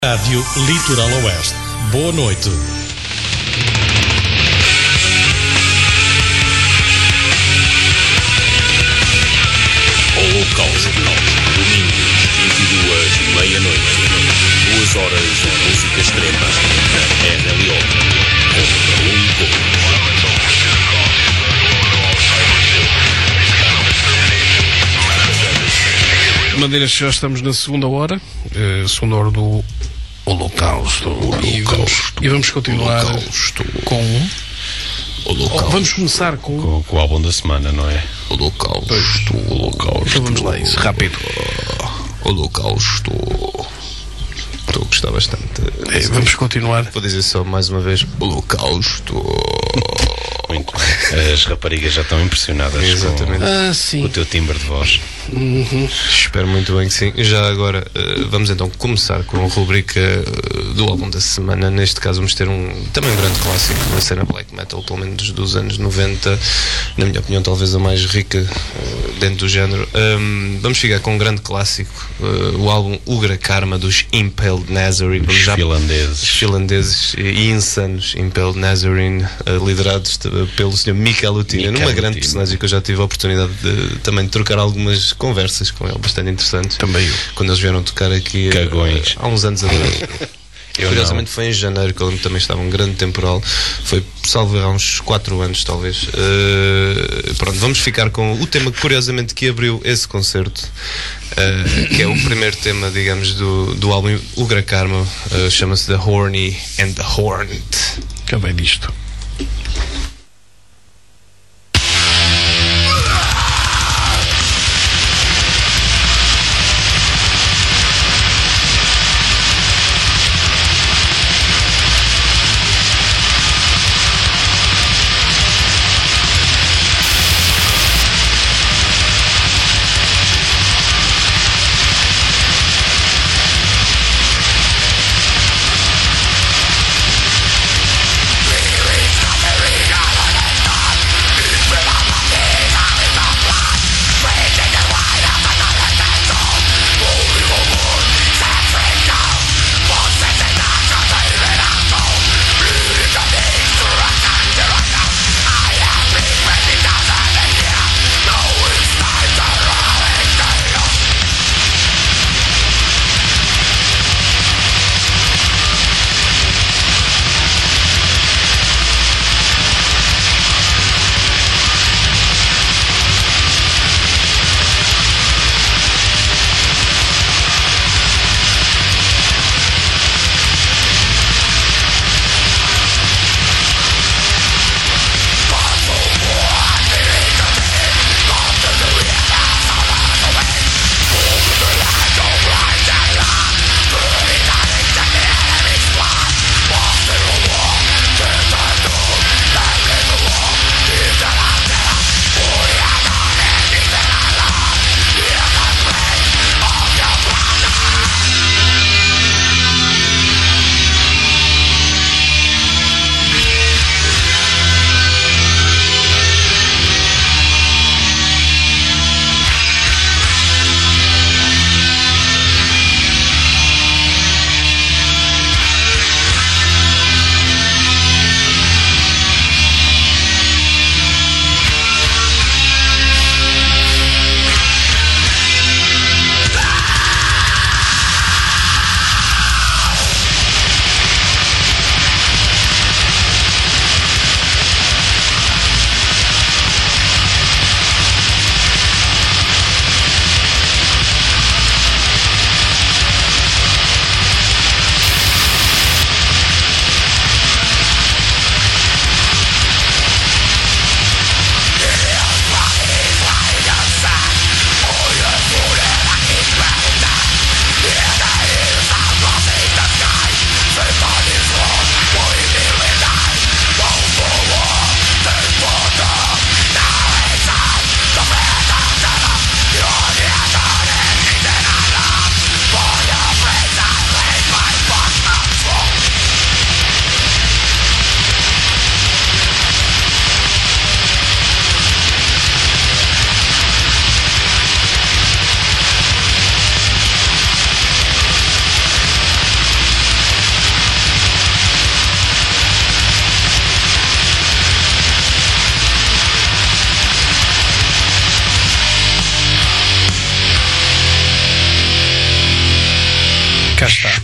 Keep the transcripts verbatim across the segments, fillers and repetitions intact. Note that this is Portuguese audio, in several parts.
Rádio Litoral Oeste. Boa noite. Holocausto, domingo, vinte e duas, meia-noite. Duas horas de música extrema na R L O. Contra um gol. De maneira que já estamos na segunda hora, uh, segunda hora do Holocausto. Holocausto. E, vamos, e vamos continuar Holocausto. com... Holocausto. Oh, vamos começar com... com... Com o álbum da semana, não é? Holocausto. Holocausto. Então vamos lá, isso, rápido. Holocausto. Estou a gostar bastante. É, vamos continuar. Vou dizer só mais uma vez: Holocausto. Muito. As raparigas já estão impressionadas Exatamente. com Ah, sim. o teu timbre de voz. Uhum. Espero muito bem que sim. Já agora, uh, vamos então começar com a rubrica uh, do álbum da semana. Neste caso vamos ter um também um grande clássico da cena black metal, pelo menos dos anos noventa, na minha opinião talvez a mais rica uh, dentro do género. Um, vamos ficar com um grande clássico, uh, o álbum Ugra Karma dos Impaled Nazarene. Os já... finlandeses. Os finlandeses e insanos Impaled Nazarene, uh, liderados de, pelo senhor Mikael Uttinen, uma grande personagem que eu já tive a oportunidade de, também de trocar algumas conversas com ele, bastante interessantes. Também eu. Quando eles vieram tocar aqui Cagões. uh, há uns anos atrás. Eu Curiosamente não. foi em janeiro, que eu lembro também estava um grande temporal. Foi, salvo há uns quatro anos talvez. Uh, pronto, vamos ficar com o tema curiosamente que abriu esse concerto, uh, que é o primeiro tema, digamos, do, do álbum Ugra Karma. Uh, chama-se The Horny and the Horned. Acabei disto. Spirit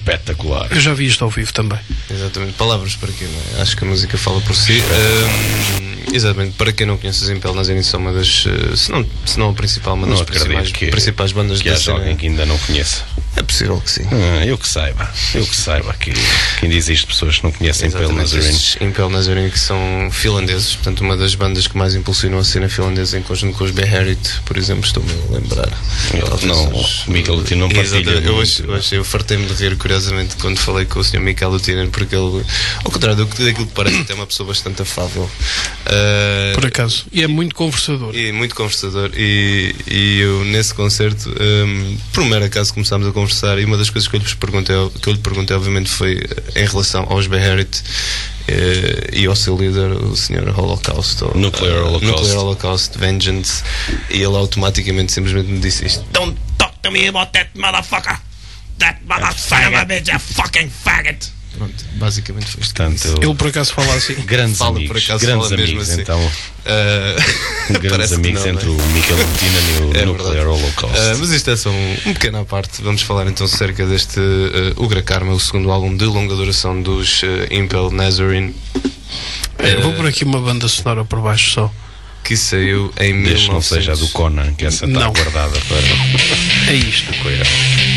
espetacular. Eu já vi isto ao vivo também. Exatamente, palavras para quem não é? Acho que a música fala por si. Um, exatamente, para quem não conhece, os Impel Nazarene são uma das, se não, se não a principal, uma das principais, que, principais bandas que da haja alguém que ainda não conheça. É possível que sim. Ah, eu que saiba, eu que saiba que, que ainda existe pessoas que não conhecem Impel Nazarene. Impel Nazarene, que são finlandeses, portanto uma das bandas que mais impulsionou a cena finlandesa em conjunto com os Beherit, por exemplo, estou-me a lembrar. Eu, não, o Mikael Luttinen não partilha. Eu, hoje, hoje eu fartei-me de rir, curiosamente, quando falei com o senhor Mikael Luttinen, porque ele, ao contrário daquilo que parece, é uma pessoa bastante afável. Uh, por acaso. E é muito conversador. E muito conversador. E, e eu, nesse concerto, um, por um mero acaso, começámos a conversar. E uma das coisas que eu lhe perguntei, que eu lhe perguntei obviamente, foi em relação aos Beherit eh, e ao seu líder, o senhor Holocaust, ou, Nuclear uh, Holocaust. Nuclear Holocaust Vengeance. E ele automaticamente simplesmente me disse isto: Don't talk to me about that motherfucker! That motherfucker of a bitch, a fucking faggot! Pronto, basicamente foi isto. Portanto, ele por acaso fala assim. Grandes fala, amigos, por acaso, grandes fala amigos assim. então. Uh, grandes amigos não, entre né? o Mikael Luttinen e o é Nuclear verdade. Holocaust. Uh, mas isto é só um, um pequeno à parte. Vamos falar então acerca deste uh, Ugra Karma, o segundo álbum de longa duração dos uh, Impel Nazarene. É, eu vou por aqui uma banda sonora por baixo só. Que saiu em mil e novecentos. Desde não seja a do Conan, que essa está Não. guardada para. É isto. Cuidado.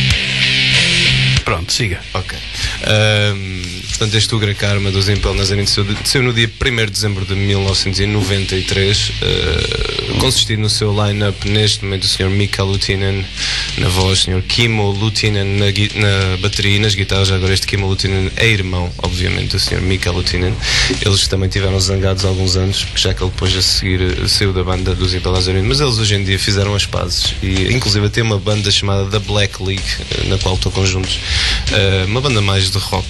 Pronto, siga. Ok. Um, portanto, este Ugra Karma dos Impel Nazarene saiu no dia primeiro de dezembro de mil novecentos e noventa e três, uh, consistindo no seu line-up neste momento o senhor Mikael Luttinen na voz, o senhor Kimmo Luttinen na, na bateria e nas guitarras. Agora este Kimmo Luttinen é irmão, obviamente, do senhor Mikael Luttinen. Eles também tiveram zangados há alguns anos, porque já que ele depois a seguir saiu da banda dos Impel Nazarene, mas eles hoje em dia fizeram as pazes e inclusive tem uma banda chamada The Black League, na qual estão juntos. Uh, uma banda mais de rock.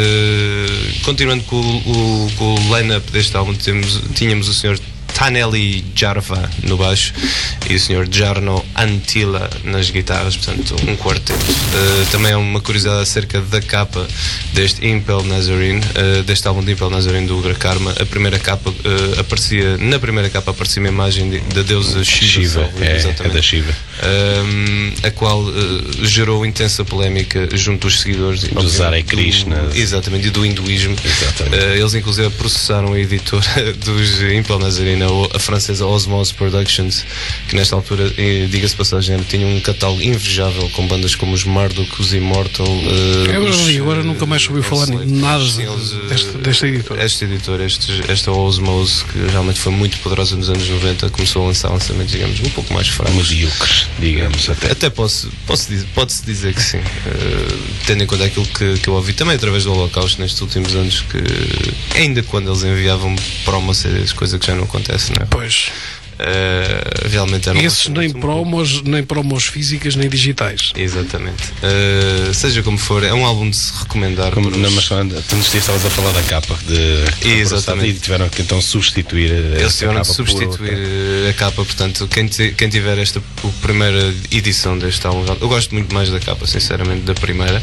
Uh, continuando com o, o, com o line-up deste álbum, temos, tínhamos o senhor Taneli Jarva no baixo e o senhor Jarno Antila nas guitarras, portanto um quarteto. Uh, também há uma curiosidade acerca da capa deste Impel Nazarene, uh, deste álbum de Impel Nazarene do Ugra Karma. A primeira capa uh, aparecia, na primeira capa aparecia uma imagem de, da deusa Shiva, Shiva é, é da Shiva, um, a qual uh, gerou intensa polémica junto dos seguidores dos Hare Krishna, exatamente, e do hinduísmo. Exatamente. Uh, eles inclusive processaram a editora dos Impel Nazarene, a francesa Osmose Productions, que nesta altura, diga-se passagem, tinha um catálogo invejável com bandas como os Marduk, os Immortal. Uh, eu os, li, agora nunca mais ouvi falar nada sim, eles, uh, desta, desta editora. Esta editora, este, esta Osmose, que realmente foi muito poderosa nos anos noventa, começou a lançar lançamentos, digamos, um pouco mais fracos. Medíocres, digamos até. Até posso, posso dizer, pode-se dizer que sim, uh, tendo em conta aquilo que, que eu ouvi também através do Holocausto nestes últimos anos, que ainda quando eles enviavam promo C Ds, coisa que já não acontece, não é? Pois. Uh, realmente eram esses nem promos, nem promos físicas nem digitais. Exatamente. Uh, seja como for, é um álbum de se recomendar. Como, por não, os... mas tu nos estavas a falar da capa de, exatamente. E tiveram que então substituir eles tiveram que substituir a capa, portanto quem, te, quem tiver esta a primeira edição deste álbum, eu gosto muito mais da capa, sinceramente, da primeira.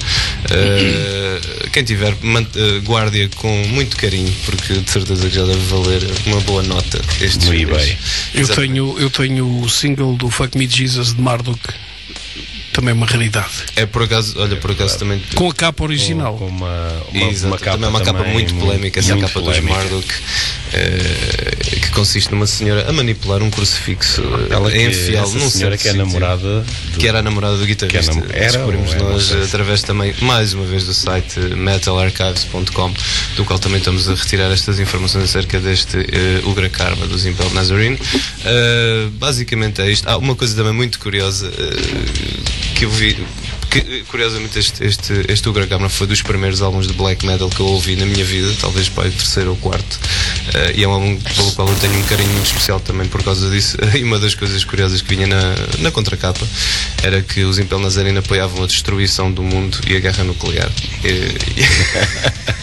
Uh, quem tiver, guarde-a com muito carinho, porque de certeza que já deve valer uma boa nota este no eBay. Eu tenho, eu tenho o single do Fuck Me Jesus de Marduk, também uma raridade. É por acaso, olha, por acaso também. Com a capa original. Com uma, uma, Exato, uma capa também uma capa também muito polémica, essa muito capa polémica. dos Marduk, eh, que consiste numa senhora a manipular um crucifixo, ela a enfiá-lo num senhora certo que é sítio. namorada do... Que era a namorada do guitarrista. nam... era, descobrimos é, nós sei. através também, mais uma vez, do site metal archives ponto com, do qual também estamos a retirar estas informações acerca deste uh, Ugra Karma dos Impel Nazarene. Uh, basicamente é isto. Há ah, uma coisa também muito curiosa uh, que eu vi. Que, curiosamente este, este, este Ugra Karma foi dos primeiros álbuns de black metal que eu ouvi na minha vida, talvez para o terceiro ou quarto, uh, e é um álbum pelo qual eu tenho um carinho muito especial também por causa disso. E uma das coisas curiosas que vinha na, na contracapa era que os Impel Nazarene apoiavam a destruição do mundo e a guerra nuclear. E, e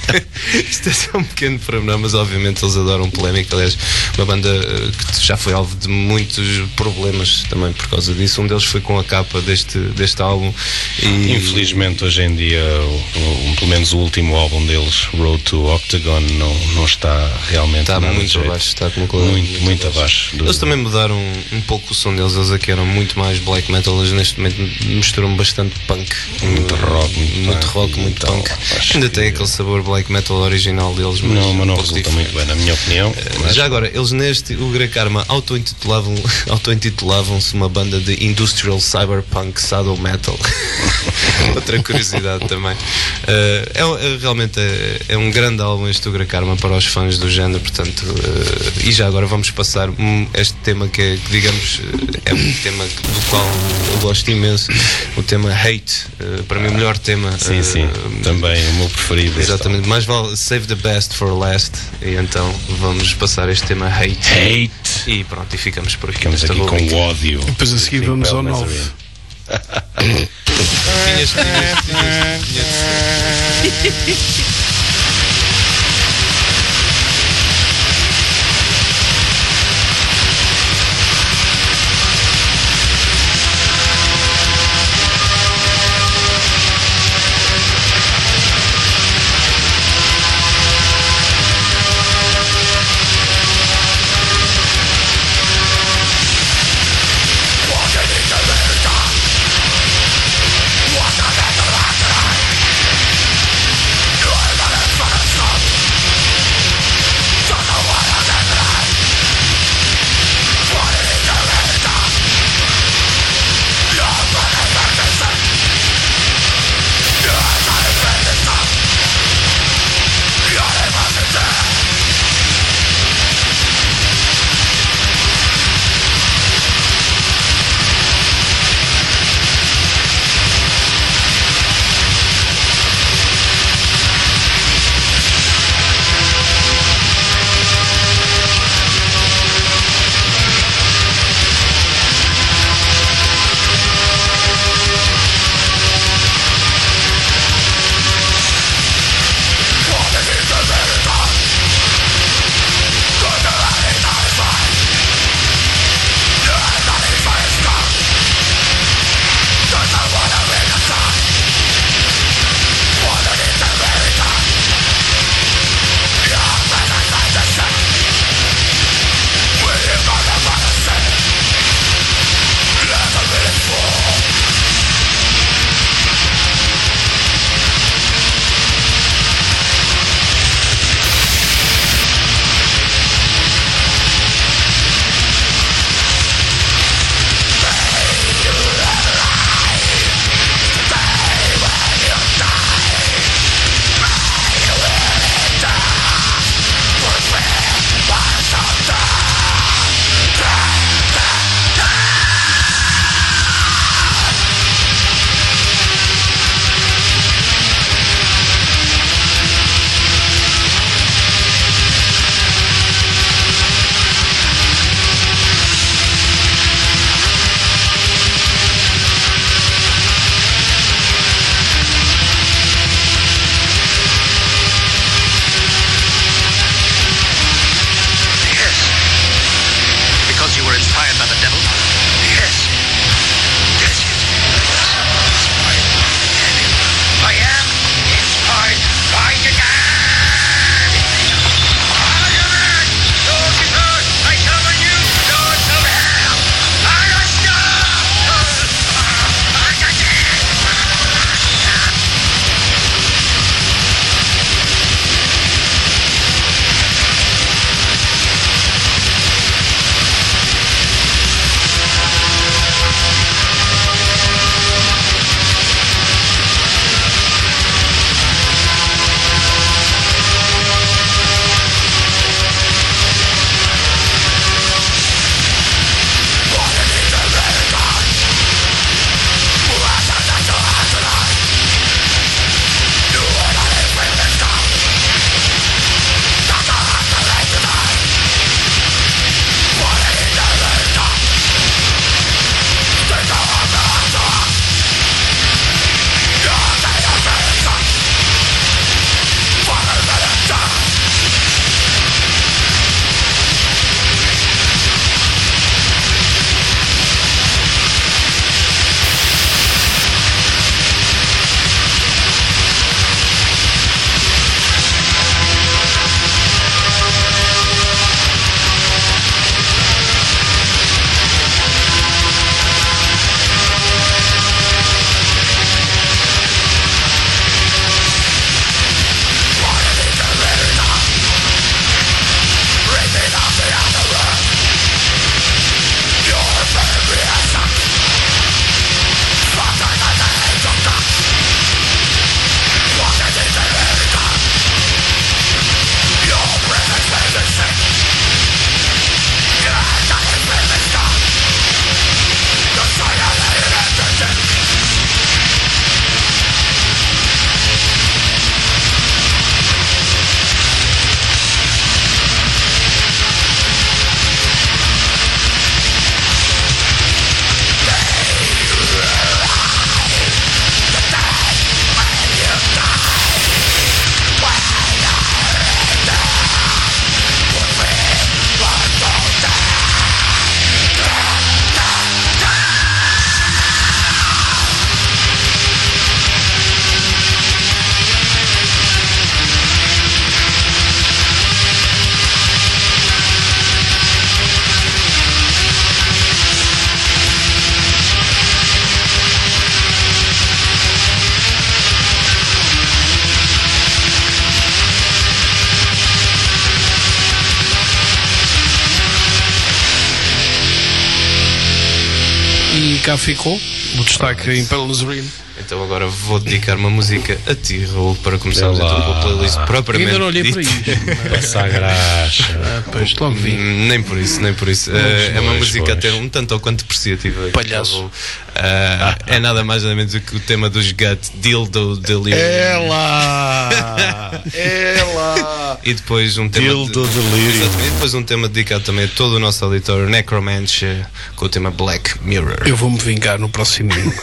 Isto é só um pequeno pormenor, mas obviamente eles adoram polémica. Aliás, uma banda que já foi alvo de muitos problemas também por causa disso. Um deles foi com a capa deste, deste álbum. E... Infelizmente, hoje em dia, o, o, pelo menos o último álbum deles, Road to Octagon, não, não está realmente está nada muito abaixo. Está com muito, muito, muito abaixo. Do... Eles também mudaram um pouco o som deles. Eles aqui eram muito mais black metal. Eles neste momento misturam bastante punk. Muito rock, muito, muito, rock, muito então, punk. Ainda tem aquele sabor black metal original deles, mas não, mas não um resulta diferente. muito bem, na minha opinião. Uh, mas... Já agora, eles neste, o Grey Karma, auto-intitulavam, auto-intitulavam-se uma banda de Industrial Cyberpunk Saddle Metal. Outra curiosidade também. Uh, é, é, realmente é, é um grande álbum este do Grey Karma para os fãs do género, portanto, uh, e já agora vamos passar um, este tema que, é, que digamos, é um tema do qual eu gosto imenso, o tema Hate, uh, para mim o melhor tema. Sim, uh, sim, também o meu preferido. Exatamente, mais vale save the best for last, e então vamos passar este tema Hate. Hate. E pronto, e ficamos por aqui. Ficamos aqui rubrica. com o ódio. Depois a seguir vamos ao nove. Tinhas, tinhas, tinhas, tinhas. What cá ficou. O destaque em Pelo Nazarene. Então agora vou dedicar uma música a ti, Raul, para começarmos então com a playlist propriamente. Ainda não olhei para isto. Passa a graxa. Ah, pois, logo vi. Hum, Nem por isso, nem por isso. Uh, é uma pois, música pois. até um tanto ou quanto depreciativa. Palhaço. Uh, é nada mais nada menos do que o tema dos Gut, Dildo Delirium. Ela! Ela! E depois um tema Dildo de, Delirium. exatamente, depois um tema dedicado também a todo o nosso auditório Necromancer, com o tema Black Mirror. Eu vou-me vingar no próximo domingo.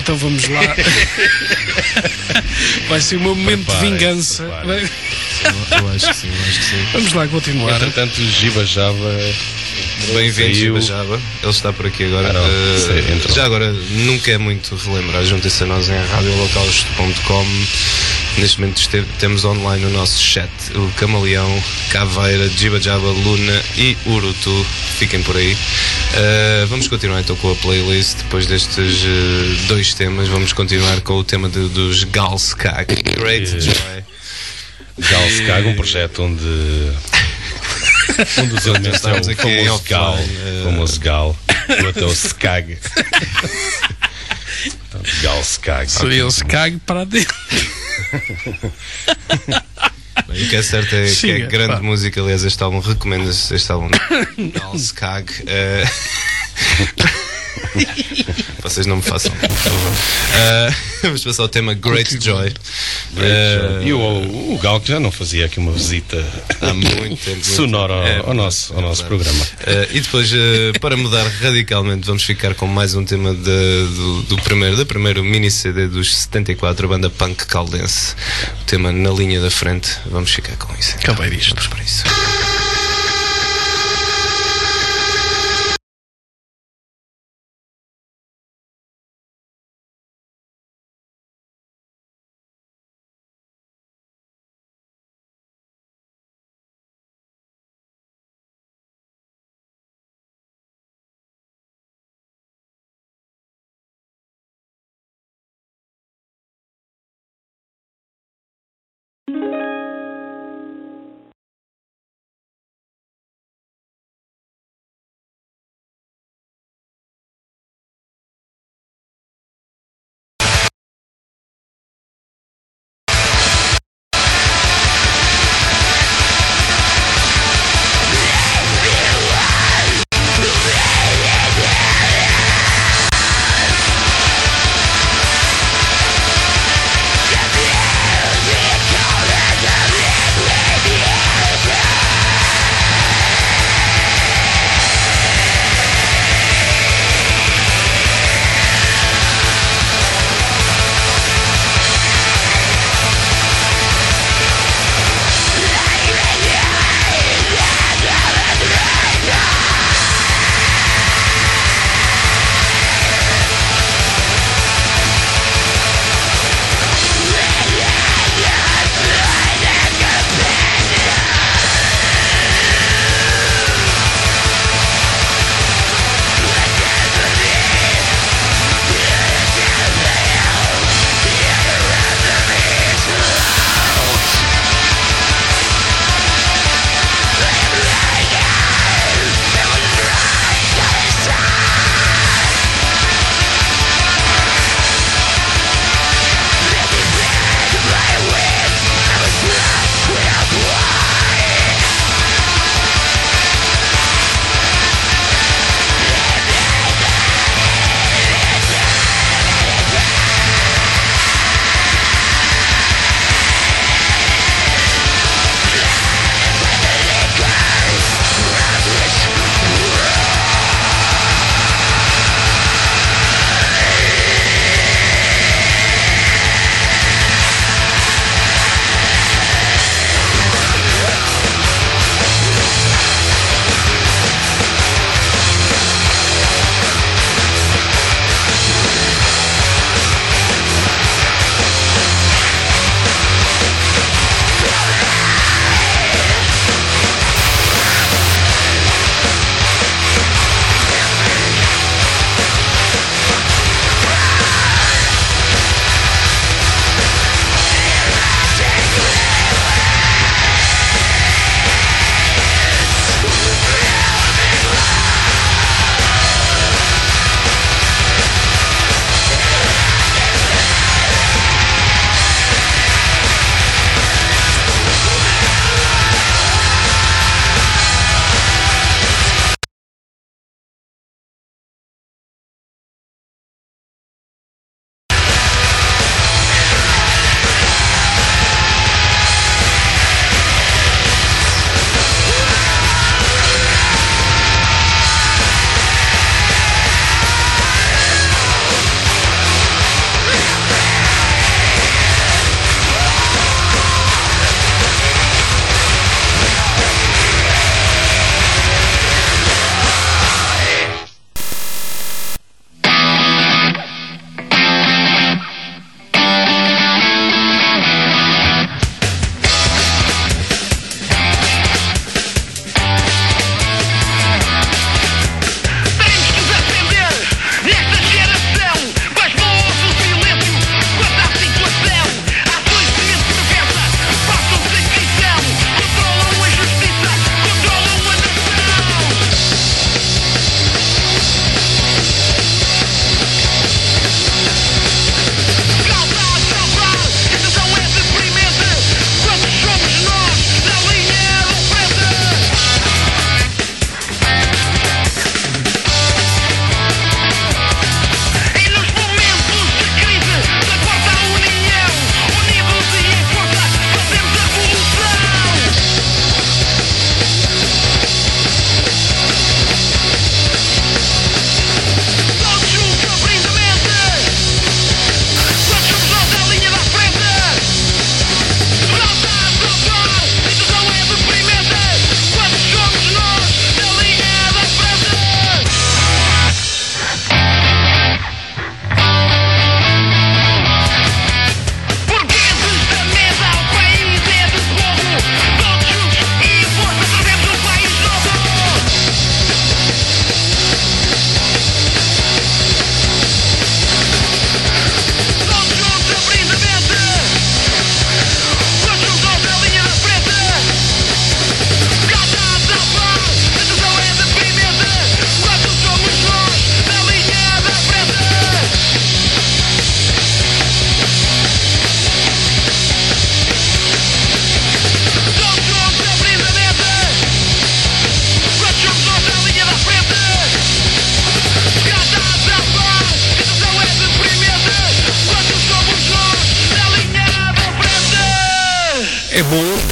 Então vamos lá. Vai ser um momento de vingança. Preparem-se, Eu acho que sim, eu acho que sim. Vamos lá continuar. Entretanto, o Giba Java. Bem-vindo, Saiu. Giba Jaba. Ele está por aqui agora. Ah, não. Uh, Sei, entrou. já agora, nunca é muito relembrar. Juntem-se a nós em rádio holocausto ponto com. Neste momento este- temos online o nosso chat. O Camaleão, Caveira, Giba Jaba, Luna e Urutu. Fiquem por aí. Uh, vamos continuar então com a playlist. Depois destes uh, dois temas, vamos continuar com o tema de, dos Galskag. Great Yeah. Joy. Galskag, um projeto onde um dos elementos é estamos o aqui em famoso Gal, offline, eh. o famoso Gal, o até o Skag. Portanto, Galskag. Se ele se cague para dentro. Bem, o que é certo é que Siga, é grande pá. música. Aliás, este álbum recomenda-se. Este álbum Galskag. eh, Vocês não me façam, por favor. Eh, vamos passar ao tema Great Joy. Eh, E o, o Gal que já não fazia aqui uma visita Há muito tempo. sonora ao, É, ao nosso, ao é nosso verdade. programa. Eh, e depois, eh, para mudar radicalmente, vamos ficar com mais um tema de- do, do primeiro, da primeiro mini-C D dos setenta e quatro, a banda punk caldense. O tema Na Linha da Frente. Vamos ficar com isso. Então. Acabei disto. Vamos para isso.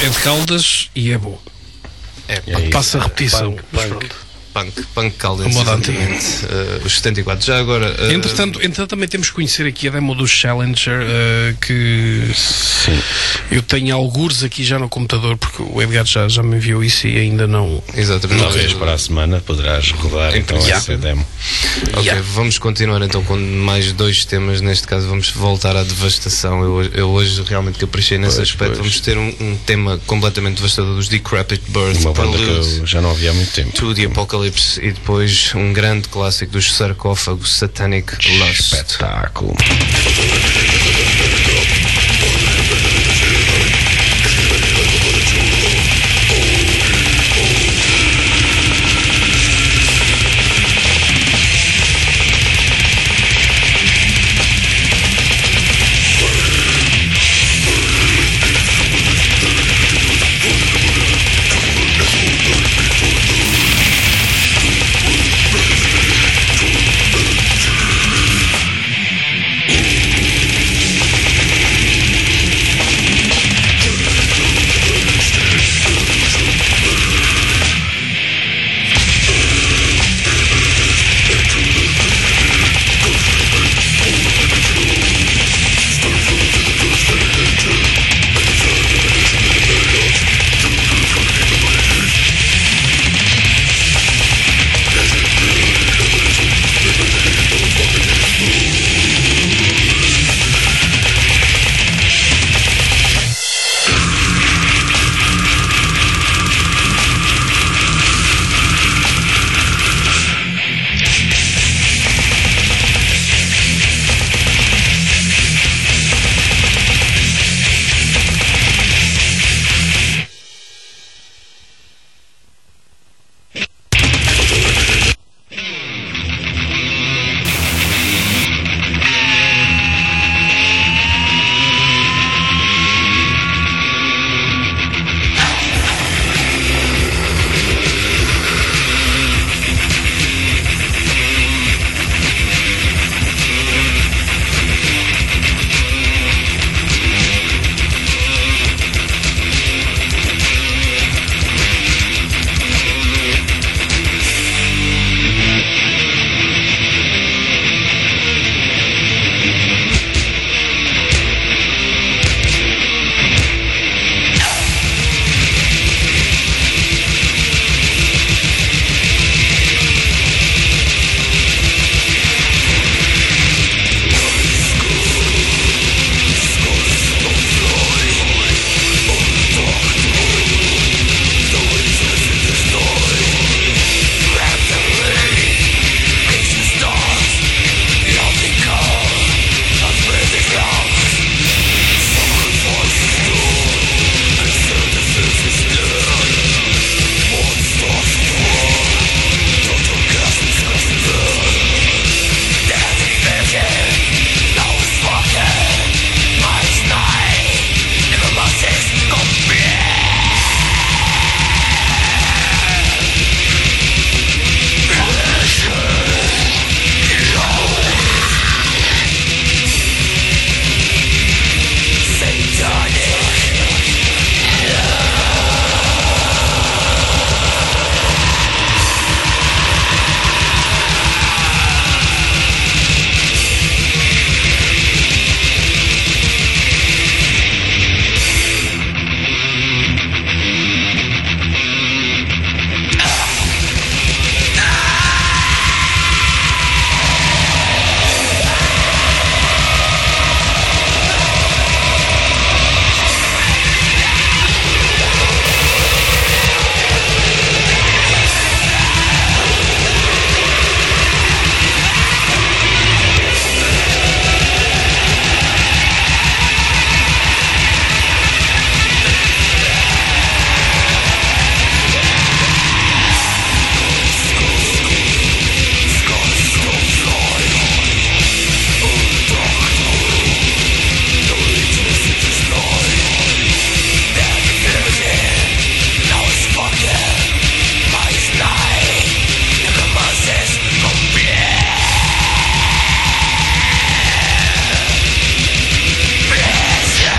é de Caldas e é bom. É, E aí, Passa a repetição. punk, mas punk. pronto. Punk, Punk Caldense, A moda exatamente. Uh, os setenta e quatro. Já agora. Uh, Entretanto, entretanto, também temos que conhecer aqui a demo dos Challenger, uh, que Sim. eu tenho algures aqui já no computador, porque o Edgar já, já me enviou isso e ainda não. Exatamente. Talvez para a semana poderás rodar Em então princípio. essa demo. Ok, Yeah. vamos continuar então com mais dois temas. Neste caso, vamos voltar à devastação. Eu, hoje- eu hoje realmente caprichei nesse Pois, aspecto. pois. Vamos ter um, um tema completamente devastador dos Decrepit Birth, Uma banda que Prelude eu já não ouvi há muito tempo. to the Apocalypse, e depois um grande clássico dos Sarcófagos, Satanic Lust. Espetáculo. Thank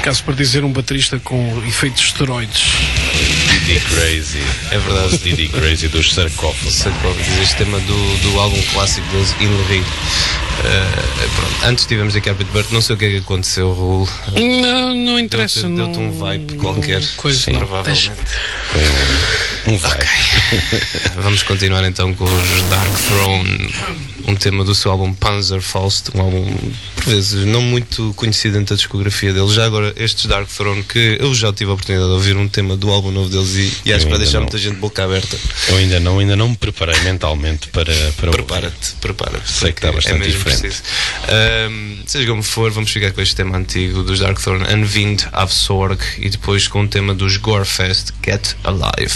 caso para dizer um baterista com efeitos esteroides. Diddy Crazy. É verdade. Diddy Crazy dos Sarcófagos. Sarcófagos, este tema do, do álbum clássico deles, In Ri. Uh, pronto. Antes tivemos aqui a Carpet Bird, não sei o que é que aconteceu, Raul. Não, não interessa. Deu-te, não... deu-te um vibe qualquer. Coisa, sim, não, provavelmente. Foi um, um vibe. Okay. Vamos continuar então com os Dark Throne, um tema do seu álbum Panzerfaust, um álbum por vezes não muito conhecido dentro da discografia deles. Já agora, estes Dark Throne, que eu já tive a oportunidade de ouvir um tema do álbum novo deles e, e acho que vai deixar não. muita gente de boca aberta. Eu ainda não, ainda não me preparei mentalmente para, para Prepara-te, prepara-te. Sei que está bastante é mesmo diferente. preciso. Um, seja como for, vamos ficar com este tema antigo dos Dark Throne, Unwind av Sorg, e depois com o tema dos Gorefest, Get Alive.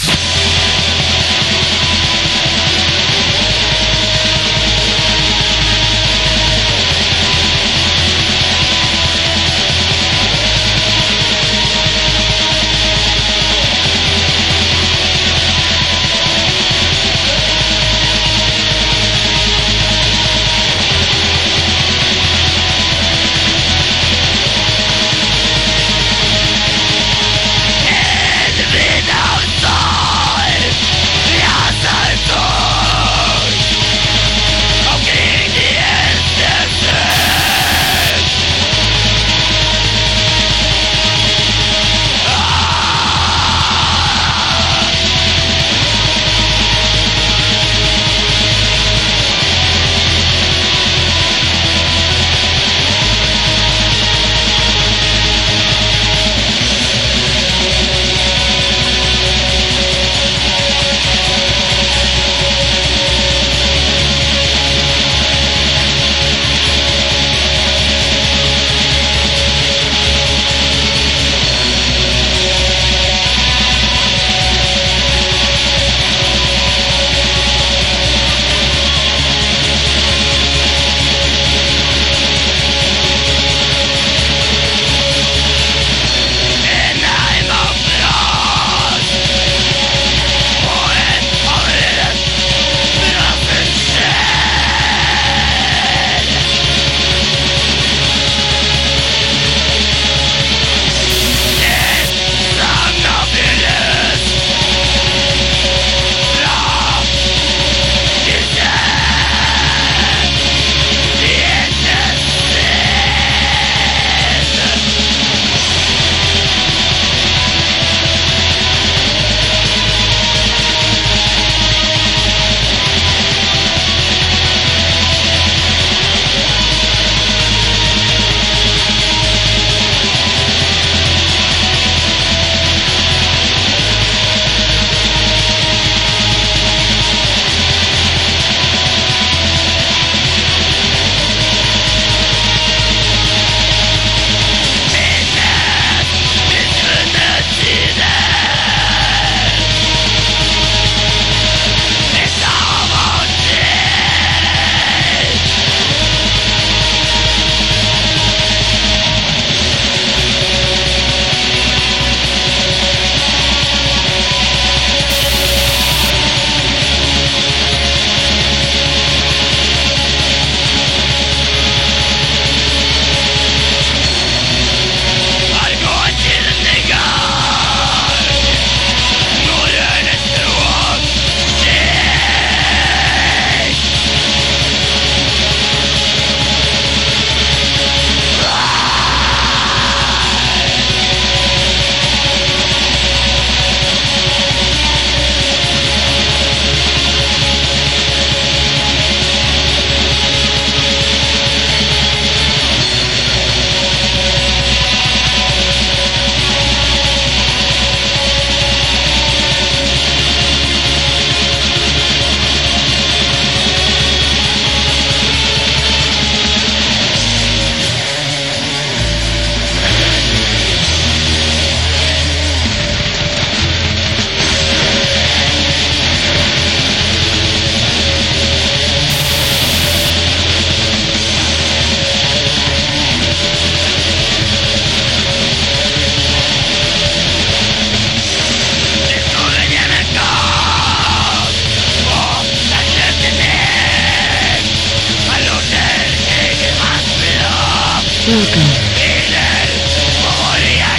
Welcome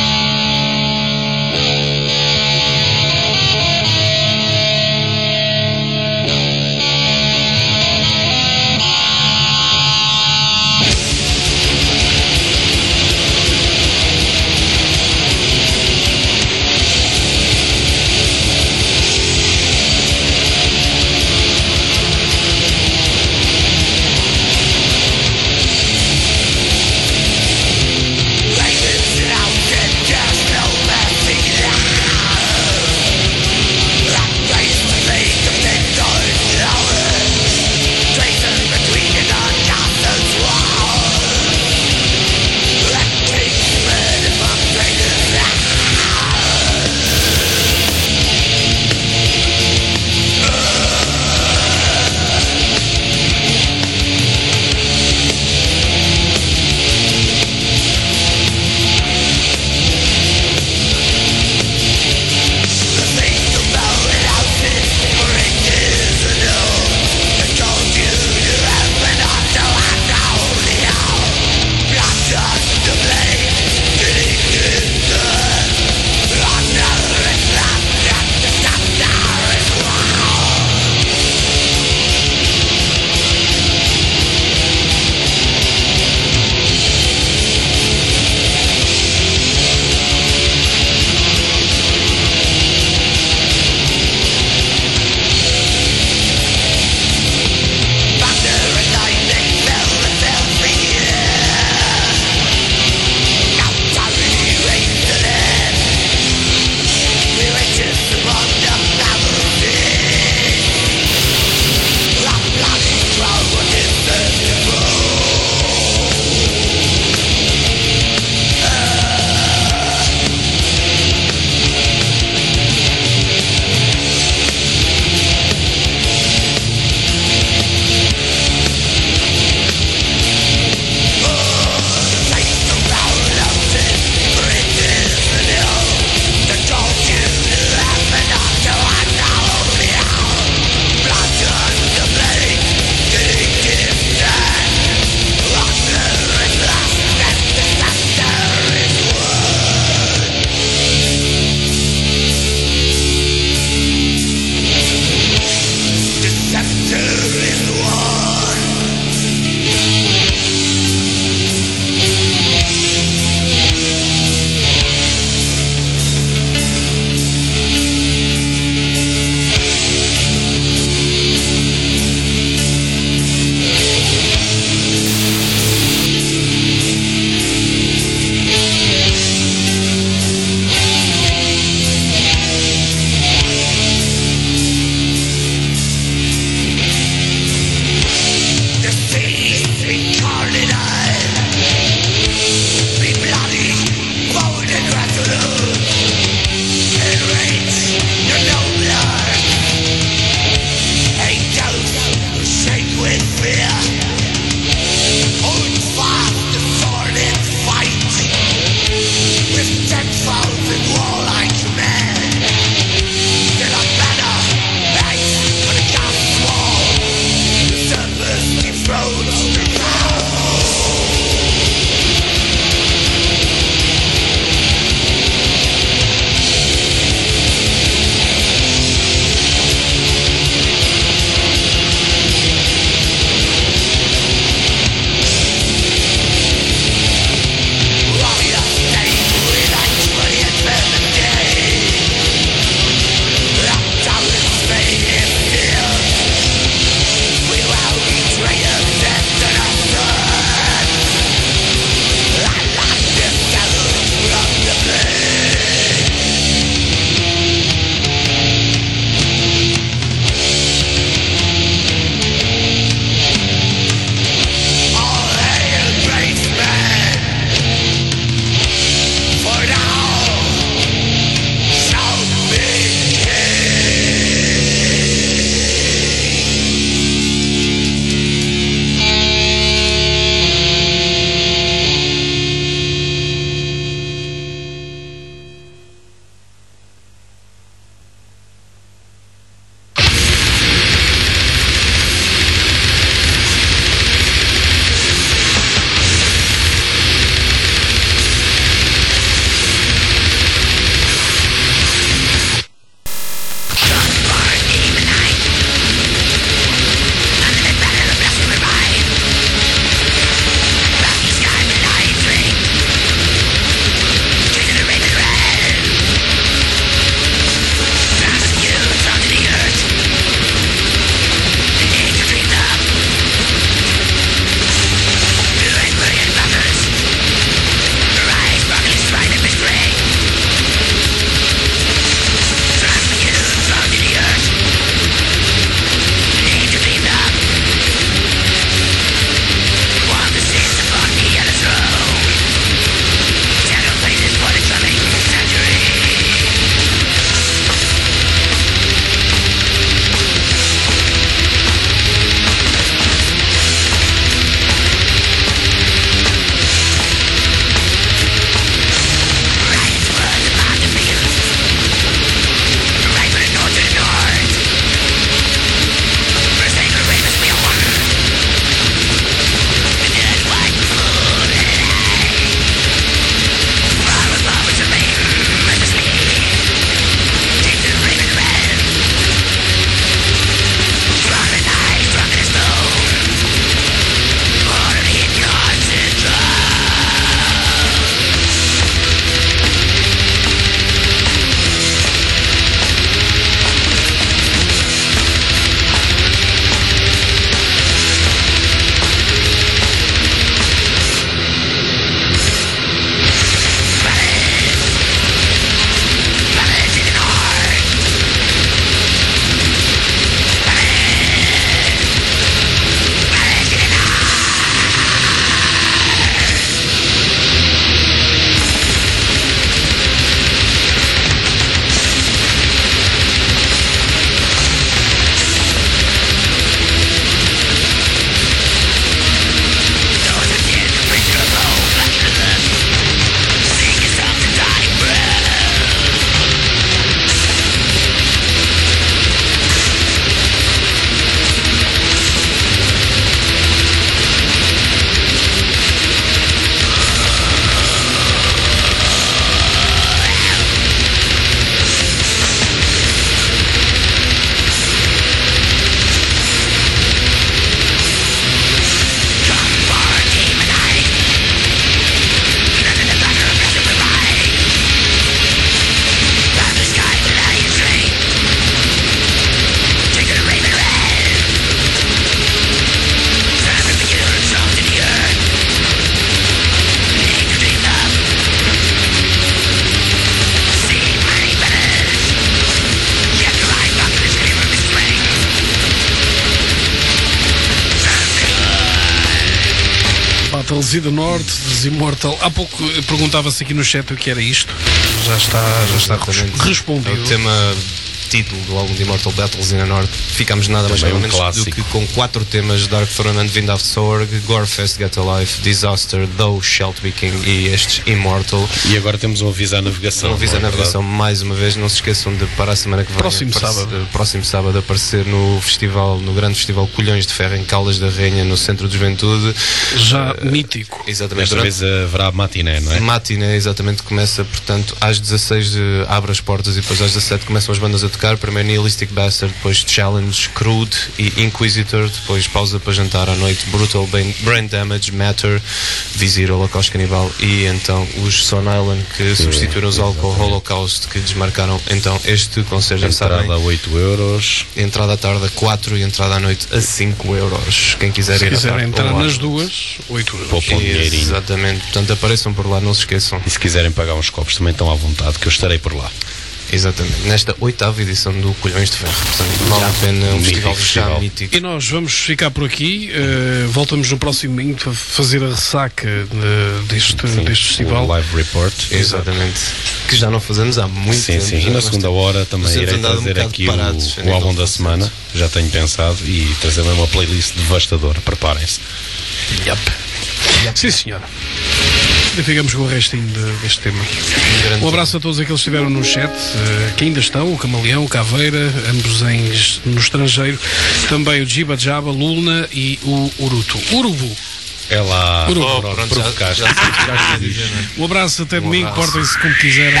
Battles in the North, dos Immortal. Há pouco perguntava-se aqui no chat o que era isto. Já está, já está respondido. É o tema título do álbum de Immortal Battles in the North. Ficámos nada mais ou menos do que com quatro temas: Dark Throne and Wind of Sorg, Gorefest, Get a Life, Disaster, Thou Shalt Be King e estes Immortal. E agora temos um aviso à navegação. Um aviso à navegação, mais uma vez. Não se esqueçam de, para a semana que vem, próximo aparecer, sábado, próximo sábado aparecer no festival, no grande festival Colhões de Ferro em Caldas da Rainha, no Centro de Juventude. Já uh, mítico. Exatamente. Desta vez haverá matiné, não é? Matiné, exatamente, começa, portanto, às dezasseis uh, abre as portas e depois às dezassete começam as bandas a tocar. Primeiro Nihilistic Bastard, depois Challenge, Crude e Inquisitor, depois pausa para jantar à noite, Brutal Brain, Brain Damage, Matter, Visir, Holocausto Canibal e então os Son Island, que Sim, substituíram os Alcohol Holocaust, que desmarcaram então este concerto. Já entrada sabem, a oito euros, entrada à tarde a quatro e entrada à noite a cinco euros. Quem quiser Se ir quiser a entrar nas duas, oito euros. Poupa um dinheirinho. Exatamente, portanto apareçam por lá, não se esqueçam. E se quiserem pagar uns copos também estão à vontade, que eu estarei por lá. Exatamente, nesta oitava edição do Colhões de Ferro. Portanto, vale a pena, um festival já mítico. E nós vamos ficar por aqui. Uh, voltamos no próximo domingo para fazer a ressaca de, deste, sim, deste festival. O Live Report. Exatamente. Que já não fazemos há muito sim, tempo. Sim, sim. E na segunda hora também irei trazer um aqui parados, o, o álbum da semana. Já tenho pensado. E trazer uma playlist devastadora. Preparem-se. Yep. Yep. Sim, senhora. E ficamos com o restinho de, deste tema. Um, um abraço a todos aqueles que estiveram no chat, uh, que ainda estão, o Camaleão, o Caveira, ambos em, no estrangeiro, também o Jiba Jaba, Luna e o Urutu. Urubu. É lá. Urubu. Oh, pronto, já, já, já dizer, né? Um abraço, até um domingo, portem-se como quiserem.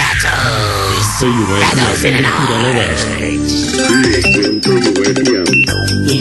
Saiu é a Centro Cultural Oeste.